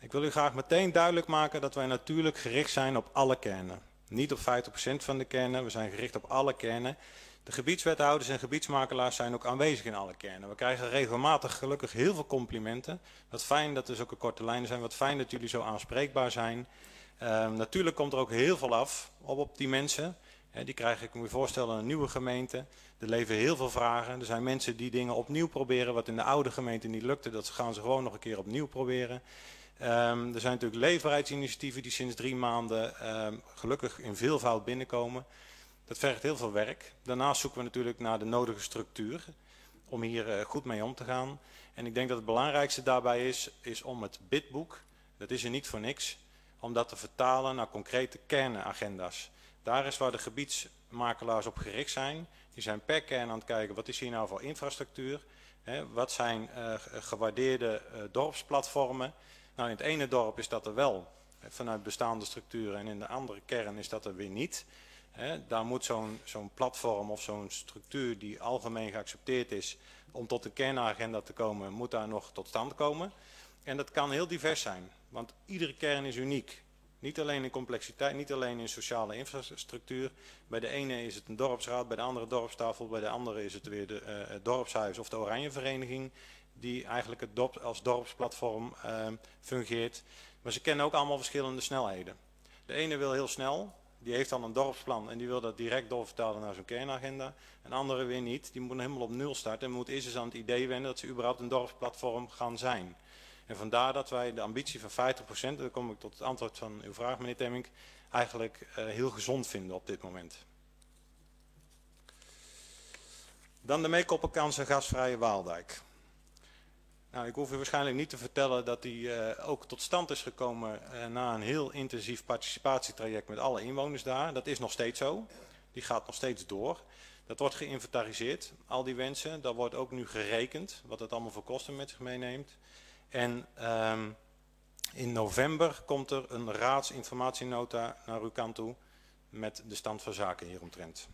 Ik wil u graag meteen duidelijk maken dat wij natuurlijk gericht zijn op alle kernen. Niet op vijftig procent van de kernen, we zijn gericht op alle kernen. De gebiedswethouders en gebiedsmakelaars zijn ook aanwezig in alle kernen. We krijgen regelmatig gelukkig heel veel complimenten. Wat fijn dat er zulke korte lijnen zijn, wat fijn dat jullie zo aanspreekbaar zijn. Uh, natuurlijk komt er ook heel veel af op, op die mensen. He, die krijgen, ik moet je voorstellen, een nieuwe gemeente. Er leven heel veel vragen. Er zijn mensen die dingen opnieuw proberen, wat in de oude gemeente niet lukte. Dat gaan ze gewoon nog een keer opnieuw proberen. Um, er zijn natuurlijk leefbaarheidsinitiatieven die sinds drie maanden um, gelukkig in veelvoud binnenkomen. Dat vergt heel veel werk. Daarnaast zoeken we natuurlijk naar de nodige structuur om hier uh, goed mee om te gaan. En ik denk dat het belangrijkste daarbij is, is om het bidboek, dat is er niet voor niks, om dat te vertalen naar concrete kernagenda's. Daar is waar de gebiedsmakelaars op gericht zijn. Die zijn per kern aan het kijken, wat is hier nou voor infrastructuur? Hè, wat zijn uh, gewaardeerde uh, dorpsplatformen? Nou, in het ene dorp is dat er wel, vanuit bestaande structuren, en in de andere kern is dat er weer niet. He, daar moet zo'n zo'n platform of zo'n structuur die algemeen geaccepteerd is om tot een kernagenda te komen, moet daar nog tot stand komen. En dat kan heel divers zijn, want iedere kern is uniek. Niet alleen in complexiteit, niet alleen in sociale infrastructuur. Bij de ene is het een dorpsraad, bij de andere dorpstafel, bij de andere is het weer de, uh, het dorpshuis of de Oranjevereniging die eigenlijk het dorp, als dorpsplatform uh, fungeert. Maar ze kennen ook allemaal verschillende snelheden. De ene wil heel snel. Die heeft dan een dorpsplan en die wil dat direct doorvertalen naar zo'n kernagenda. Een andere weer niet, die moet helemaal op nul starten en moet eerst eens aan het idee wennen dat ze überhaupt een dorpsplatform gaan zijn. En vandaar dat wij de ambitie van vijftig procent, en dan kom ik tot het antwoord van uw vraag meneer Temmink, eigenlijk uh, heel gezond vinden op dit moment. Dan de Meekoppelkansen gasvrije Waaldijk. Nou, ik hoef u waarschijnlijk niet te vertellen dat die uh, ook tot stand is gekomen uh, na een heel intensief participatietraject met alle inwoners daar. Dat is nog steeds zo. Die gaat nog steeds door. Dat wordt geïnventariseerd, al die wensen. Dat wordt ook nu gerekend, wat het allemaal voor kosten met zich meeneemt. En um, in november komt er een raadsinformatienota naar uw kant toe met de stand van zaken hieromtrent.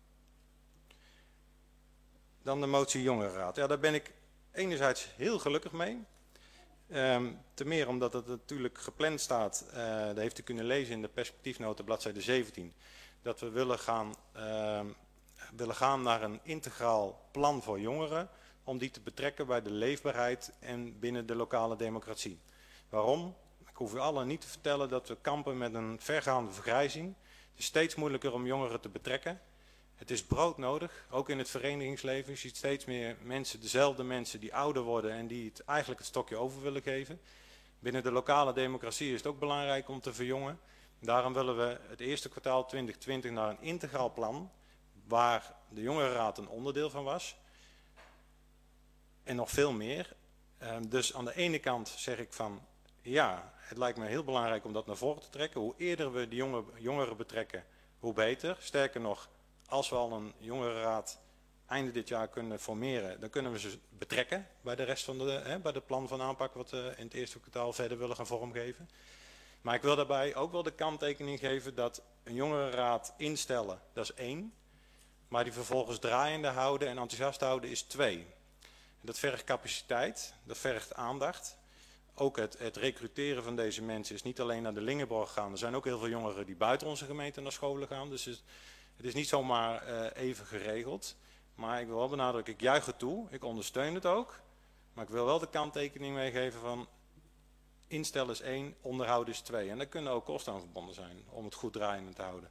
Dan de motie Jongerenraad. Ja, daar ben ik enerzijds heel gelukkig mee. Um, te meer omdat het natuurlijk gepland staat, uh, dat heeft u kunnen lezen in de perspectiefnota bladzijde zeventien, dat we willen gaan, uh, willen gaan naar een integraal plan voor jongeren, om die te betrekken bij de leefbaarheid en binnen de lokale democratie. Waarom? Ik hoef u allen niet te vertellen dat we kampen met een vergaande vergrijzing. Het is steeds moeilijker om jongeren te betrekken. Het is broodnodig, ook in het verenigingsleven. Je ziet steeds meer mensen, dezelfde mensen die ouder worden en die het eigenlijk het stokje over willen geven. Binnen de lokale democratie is het ook belangrijk om te verjongen. Daarom willen we het eerste kwartaal twintig twintig naar een integraal plan, waar de Jongerenraad een onderdeel van was. En nog veel meer. Dus aan de ene kant zeg ik van, ja, het lijkt me heel belangrijk om dat naar voren te trekken. Hoe eerder we de jongeren betrekken, hoe beter. Sterker nog, als we al een jongerenraad einde dit jaar kunnen formeren, dan kunnen we ze betrekken bij de rest van de, hè, bij het plan van aanpak wat we in het eerste kwartaal verder willen gaan vormgeven. Maar ik wil daarbij ook wel de kanttekening geven dat een jongerenraad instellen, dat is één. Maar die vervolgens draaiende houden en enthousiast houden is twee. Dat vergt capaciteit, dat vergt aandacht. Ook het, het recruteren van deze mensen is niet alleen naar de Lingeborg gaan. Er zijn ook heel veel jongeren die buiten onze gemeente naar scholen gaan. Dus het, het is niet zomaar uh, even geregeld. Maar ik wil wel benadrukken, ik juich het toe. Ik ondersteun het ook. Maar ik wil wel de kanttekening meegeven van instellen is één, onderhouden is twee. En daar kunnen ook kosten aan verbonden zijn om het goed draaiende te houden.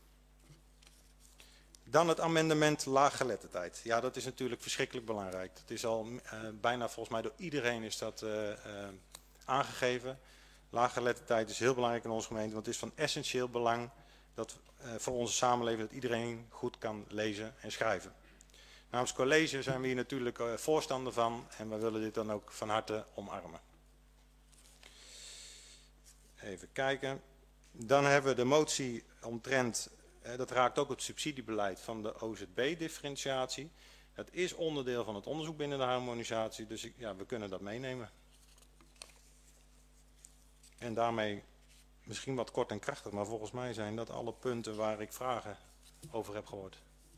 Dan het amendement laaggeletterdheid. Ja, dat is natuurlijk verschrikkelijk belangrijk. Dat is al uh, bijna volgens mij door iedereen is dat uh, uh, aangegeven. Laaggeletterdheid is heel belangrijk in onze gemeente, want het is van essentieel belang dat uh, voor onze samenleving dat iedereen goed kan lezen en schrijven. Namens college zijn we hier natuurlijk uh, voorstander van en we willen dit dan ook van harte omarmen. Even kijken. Dan hebben we de motie omtrent, uh, dat raakt ook het subsidiebeleid van de O Z B-differentiatie. Dat is onderdeel van het onderzoek binnen de harmonisatie, dus ik, ja, we kunnen dat meenemen. En daarmee misschien wat kort en krachtig, maar volgens mij zijn dat alle punten waar ik vragen over heb gehoord.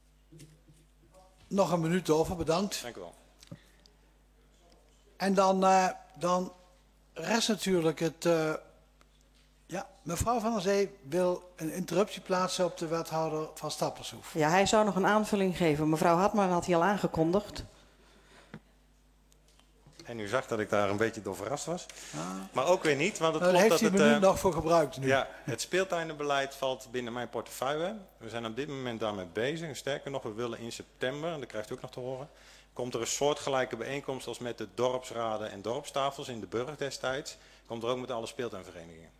Nog een minuut over, bedankt. Dank u wel. En dan, uh, dan rest natuurlijk het... Uh, ja, mevrouw Van der Zee wil een interruptie plaatsen op de wethouder van Stappershoef. Ja, hij zou nog een aanvulling geven. Mevrouw Hartman had hij al aangekondigd. En u zag dat ik daar een beetje door verrast was. Ah. Maar ook weer niet, want het nou, klopt daar heeft dat hij het... Uh, nog voor gebruikt nu. Ja, het speeltuinenbeleid valt binnen mijn portefeuille. We zijn op dit moment daarmee bezig. En sterker nog, we willen in september, en dat krijgt u ook nog te horen, komt er een soortgelijke bijeenkomst als met de dorpsraden en dorpstafels in de Burg destijds. Komt er ook met alle speeltuinverenigingen.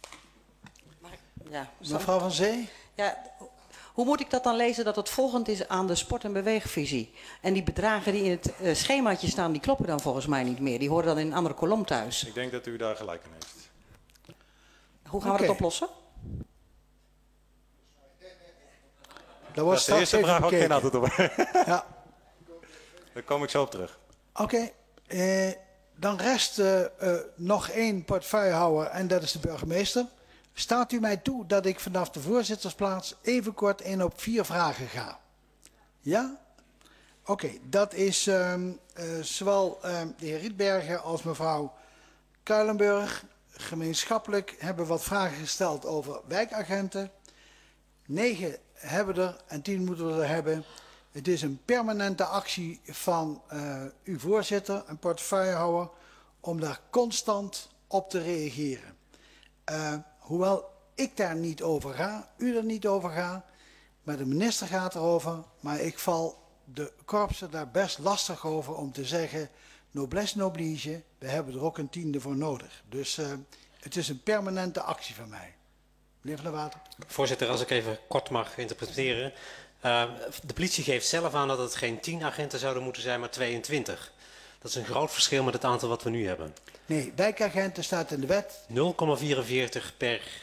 Ja, mevrouw Van Zee? Ja, hoe moet ik dat dan lezen dat het volgend is aan de sport- en beweegvisie? En die bedragen die in het uh, schemaatje staan, die kloppen dan volgens mij niet meer. Die horen dan in een andere kolom thuis. Ik denk dat u daar gelijk in heeft. Hoe gaan okay. we dat oplossen? Dat was de eerste vraag ook geen antwoord op. Ja. Daar kom ik zo op terug. Oké, okay. eh, dan rest uh, uh, nog één portefeuillehouder en dat is de burgemeester. Staat u mij toe dat ik vanaf de voorzittersplaats even kort één op vier vragen ga? Ja? Oké, okay, dat is um, uh, zowel um, de heer Rietbergen als mevrouw Kuilenburg. Gemeenschappelijk hebben we wat vragen gesteld over wijkagenten. Negen hebben we er en tien moeten we er hebben. Het is een permanente actie van uh, uw voorzitter en portefeuillehouder om daar constant op te reageren. Uh, Hoewel ik daar niet over ga, u er niet over gaat, maar de minister gaat erover. Maar ik val de korpsen daar best lastig over om te zeggen, noblesse n'oblige, we hebben er ook een tiende voor nodig. Dus uh, het is een permanente actie van mij. Meneer Van der Water. Voorzitter, als ik even kort mag interpreteren. Uh, de politie geeft zelf aan dat het geen tien agenten zouden moeten zijn, maar tweeëntwintig. Dat is een groot verschil met het aantal wat we nu hebben. Nee, wijkagenten staat in de wet. nul komma vierenveertig per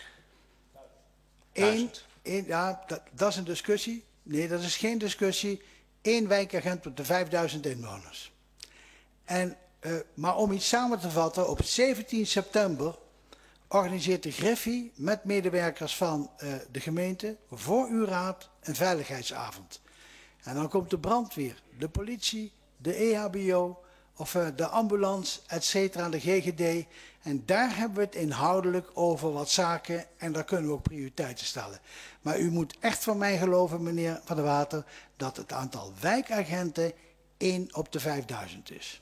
Eén, één, ja, dat, dat is een discussie. Nee, dat is geen discussie. Eén wijkagent op de vijfduizend inwoners. En, uh, maar om iets samen te vatten, op zeventien september organiseert de Griffie met medewerkers van uh, de gemeente voor uw raad een veiligheidsavond. En dan komt de brandweer, de politie, de E H B O, of uh, de ambulance, et cetera, de G G D. En daar hebben we het inhoudelijk over wat zaken en daar kunnen we ook prioriteiten stellen. Maar u moet echt van mij geloven, meneer Van der Water, dat het aantal wijkagenten één op de vijfduizend is.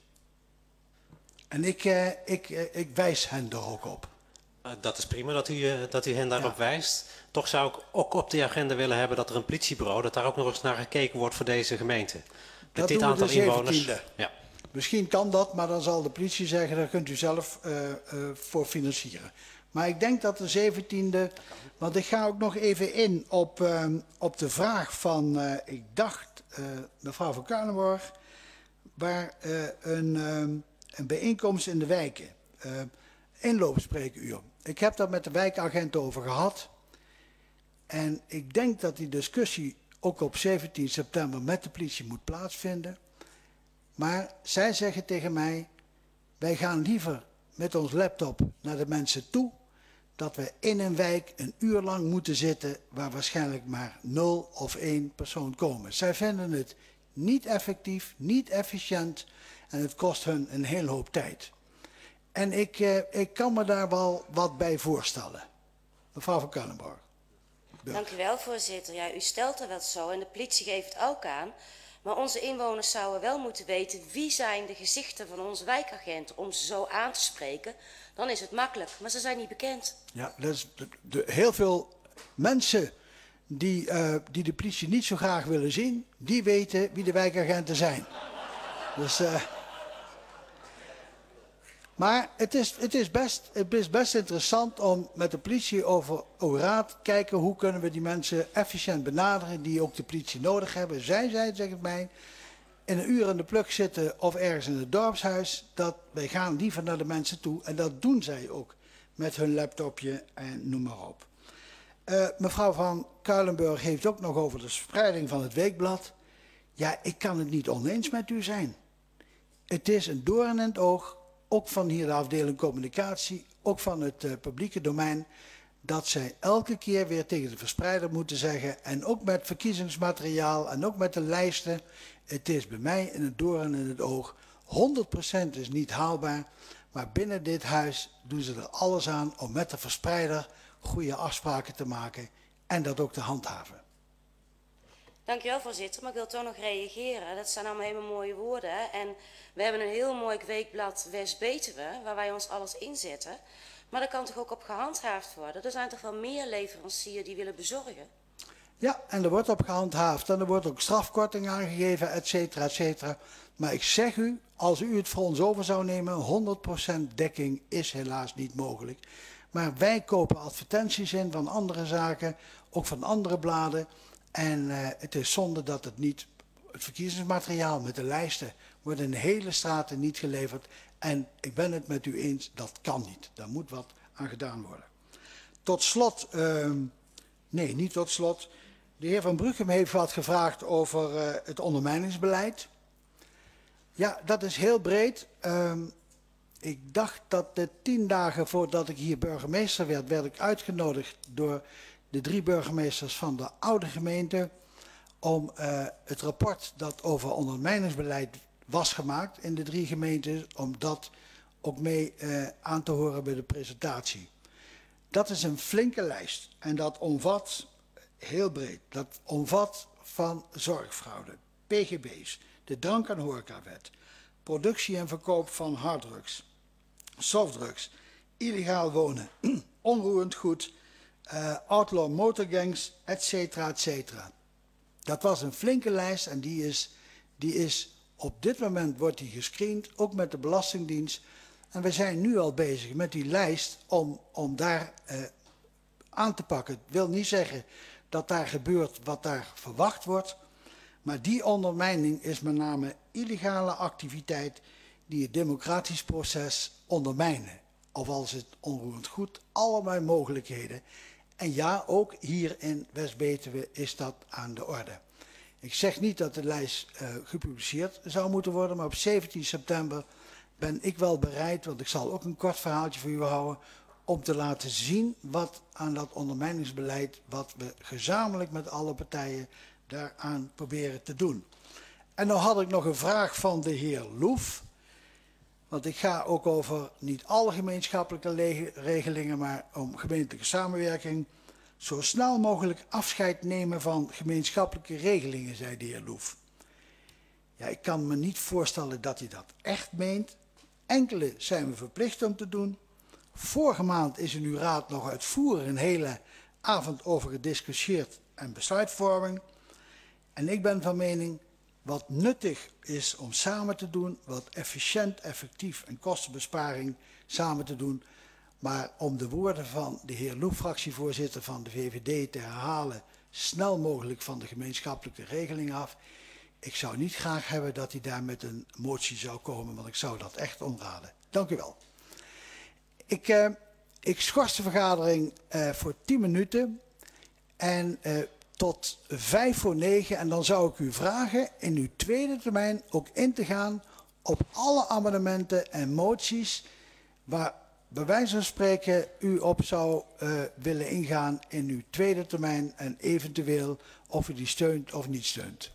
En ik, uh, ik, uh, ik wijs hen er ook op. Uh, dat is prima dat u, uh, dat u hen daarop ja. wijst. Toch zou ik ook op de agenda willen hebben dat er een politiebureau, dat daar ook nog eens naar gekeken wordt voor deze gemeente. Met dat dit doen aantal we de inwoners. Ja. Misschien kan dat, maar dan zal de politie zeggen, daar kunt u zelf uh, uh, voor financieren. Maar ik denk dat de zeventiende, want ik ga ook nog even in op, uh, op de vraag van, uh, ik dacht, uh, mevrouw van Kuilenborg, waar uh, een, uh, een bijeenkomst in de wijken, uh, inloopspreekuur. Ik heb daar met de wijkagenten over gehad. En ik denk dat die discussie ook op zeventien september met de politie moet plaatsvinden. Maar zij zeggen tegen mij, wij gaan liever met ons laptop naar de mensen toe, dat we in een wijk een uur lang moeten zitten waar waarschijnlijk maar nul of één persoon komen. Zij vinden het niet effectief, niet efficiënt en het kost hun een hele hoop tijd. En ik, eh, ik kan me daar wel wat bij voorstellen. Mevrouw van Kuilenborg. Dank u wel, voorzitter. Ja, u stelt er wel zo en de politie geeft het ook aan. Maar onze inwoners zouden wel moeten weten wie zijn de gezichten van onze wijkagenten om ze zo aan te spreken. Dan is het makkelijk, maar ze zijn niet bekend. Ja, dat is de, de, heel veel mensen die, uh, die de politie niet zo graag willen zien, die weten wie de wijkagenten zijn. Dus, uh, maar het is, het, is best, het is best interessant om met de politie over, over raad te kijken hoe kunnen we die mensen efficiënt benaderen die ook de politie nodig hebben. Zij zei, zeg het mij, in een uur in de pluk zitten of ergens in het dorpshuis, dat wij gaan liever naar de mensen toe. En dat doen zij ook met hun laptopje en noem maar op. Uh, mevrouw van Kuilenburg heeft ook nog over de spreiding van het weekblad. Ja, ik kan het niet oneens met u zijn. Het is een doorn in het oog, ook van hier de afdeling communicatie, ook van het uh, publieke domein, dat zij elke keer weer tegen de verspreider moeten zeggen, en ook met verkiezingsmateriaal en ook met de lijsten, het is bij mij een doorn in het oog. honderd procent is niet haalbaar, Maar binnen dit huis doen ze er alles aan om met de verspreider goede afspraken te maken en dat ook te handhaven. Dankjewel, voorzitter. Maar ik wil toch nog reageren. Dat zijn allemaal hele mooie woorden. En we hebben een heel mooi weekblad West-Betuwe, waar wij ons alles inzetten. Maar dat kan toch ook op gehandhaafd worden? Er zijn toch wel meer leveranciers die willen bezorgen? Ja, en er wordt op gehandhaafd en er wordt ook strafkorting aangegeven, et cetera, et cetera. Maar ik zeg u, als u het voor ons over zou nemen, honderd procent dekking is helaas niet mogelijk. Maar wij kopen advertenties in van andere zaken, ook van andere bladen. En uh, het is zonde dat het niet, het verkiezingsmateriaal met de lijsten wordt in de hele straten niet geleverd. En ik ben het met u eens, dat kan niet. Daar moet wat aan gedaan worden. Tot slot, uh, nee, niet tot slot. De heer Van Bruchem heeft wat gevraagd over uh, het ondermijningsbeleid. Ja, dat is heel breed. Uh, ik dacht dat de tien dagen voordat ik hier burgemeester werd, werd ik uitgenodigd door de drie burgemeesters van de oude gemeente om uh, het rapport dat over ondermijningsbeleid was gemaakt in de drie gemeentes, om dat ook mee uh, aan te horen bij de presentatie. Dat is een flinke lijst en dat omvat heel breed. Dat omvat van zorgfraude, P G B's, de drank- en horecawet, productie en verkoop van harddrugs, softdrugs, illegaal wonen, onroerend goed, uh, outlaw motorgangs, et cetera, et cetera. Dat was een flinke lijst en die is, die is op dit moment wordt die gescreend, ook met de Belastingdienst. En we zijn nu al bezig met die lijst om, om daar uh, aan te pakken. Het wil niet zeggen dat daar gebeurt wat daar verwacht wordt. Maar die ondermijning is met name illegale activiteit die het democratisch proces ondermijnen. Of als het onroerend goed, allerlei mogelijkheden. En ja, ook hier in West-Betuwe is dat aan de orde. Ik zeg niet dat de lijst uh, gepubliceerd zou moeten worden, maar op zeventien september ben ik wel bereid, want ik zal ook een kort verhaaltje voor u houden, om te laten zien wat aan dat ondermijningsbeleid, wat we gezamenlijk met alle partijen daaraan proberen te doen. En dan had ik nog een vraag van de heer Loef. Want ik ga ook over niet alle gemeenschappelijke regelingen, maar om gemeentelijke samenwerking. Zo snel mogelijk afscheid nemen van gemeenschappelijke regelingen, zei de heer Loef. Ja, ik kan me niet voorstellen dat hij dat echt meent. Enkele zijn we verplicht om te doen. Vorige maand is in uw raad nog uitvoerig een hele avond over gediscussieerd en besluitvorming. En ik ben van mening, wat nuttig is om samen te doen, wat efficiënt, effectief en kostenbesparing samen te doen. Maar om de woorden van de heer Loef, fractievoorzitter van de V V D, te herhalen, snel mogelijk van de gemeenschappelijke regeling af. Ik zou niet graag hebben dat hij daar met een motie zou komen, want ik zou dat echt onraden. Dank u wel. Ik, uh, ik schors de vergadering uh, voor tien minuten en uh, tot vijf voor negen. En dan zou ik u vragen in uw tweede termijn ook in te gaan op alle amendementen en moties waar bij wijze van spreken u op zou uh, willen ingaan in uw tweede termijn en eventueel of u die steunt of niet steunt.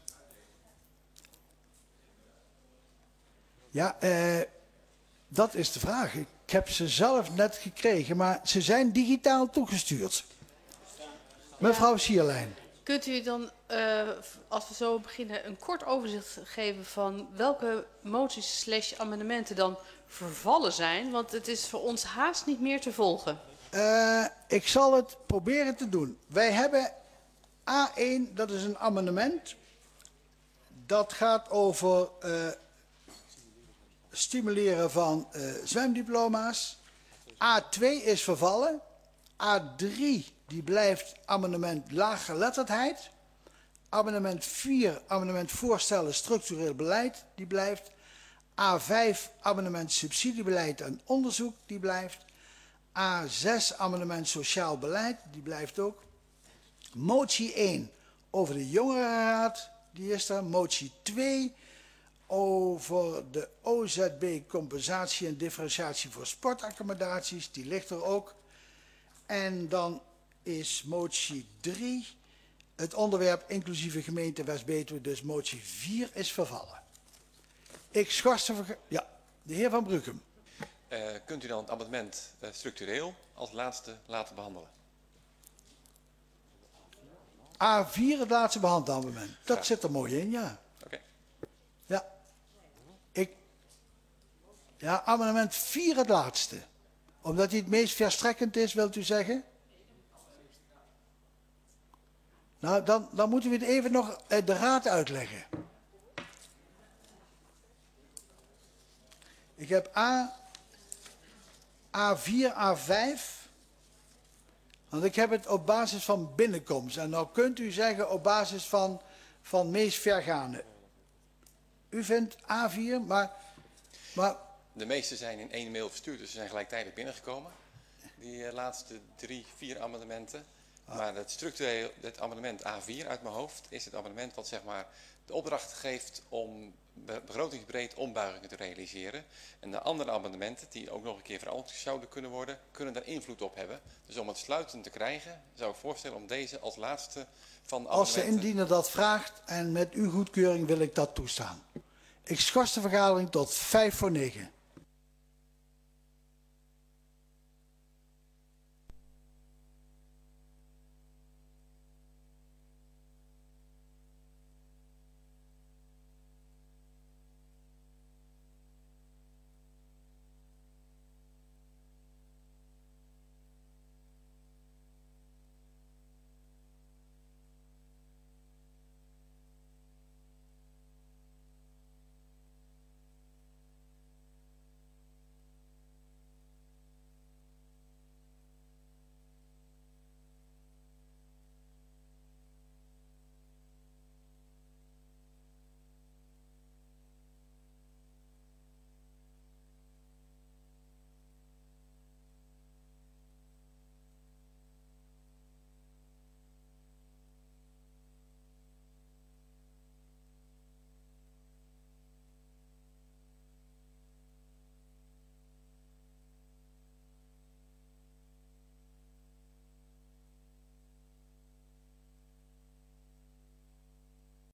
Ja, uh, dat is de vraag. Ik heb ze zelf net gekregen, maar ze zijn digitaal toegestuurd. Mevrouw Sierlijn. Kunt u dan, uh, als we zo beginnen, een kort overzicht geven van welke moties slash amendementen dan vervallen zijn? Want het is voor ons haast niet meer te volgen. Uh, ik zal het proberen te doen. Wij hebben A één, dat is een amendement. Dat gaat over uh, stimuleren van uh, zwemdiploma's. A twee is vervallen. A drie, die blijft amendement laaggeletterdheid. Amendement vier, amendement voorstellen structureel beleid, die blijft. A vijf, amendement subsidiebeleid en onderzoek, die blijft. A zes, amendement sociaal beleid, die blijft ook. Motie één, over de jongerenraad, die is er. Motie twee, over de O Z B compensatie en differentiatie voor sportaccommodaties, die ligt er ook. En dan is motie drie, het onderwerp inclusieve gemeente West-Betuwe, dus motie vier is vervallen. Ik schors de vergadering. Ja, de heer Van Bruchem. Uh, uh, kunt u dan het amendement uh, structureel als laatste laten behandelen? A vier, het laatste behandelamendement. Dat Graag. zit er mooi in, ja. Oké. Okay. Ja. Ik, ja, amendement vier het laatste. Omdat hij het meest verstrekkend is, wilt u zeggen? Nou, dan, dan moeten we het even nog uit de raad uitleggen. Ik heb A, A vier, A vijf. Want ik heb het op basis van binnenkomst. En nou kunt u zeggen op basis van, van meest vergaande. U vindt A vier, maar, maar... De meeste zijn in één mail verstuurd, dus ze zijn gelijktijdig binnengekomen. Die uh, laatste drie, vier amendementen. Ah. Maar het structureel, het amendement A vier uit mijn hoofd, is het amendement wat zeg maar de opdracht geeft om begrotingsbreed ombuigingen te realiseren. En de andere amendementen, die ook nog een keer veranderd zouden kunnen worden, kunnen daar invloed op hebben. Dus om het sluitend te krijgen, zou ik voorstellen om deze als laatste van de Als de indiener dat vraagt en met uw goedkeuring wil ik dat toestaan. Ik schors de vergadering tot vijf voor negen.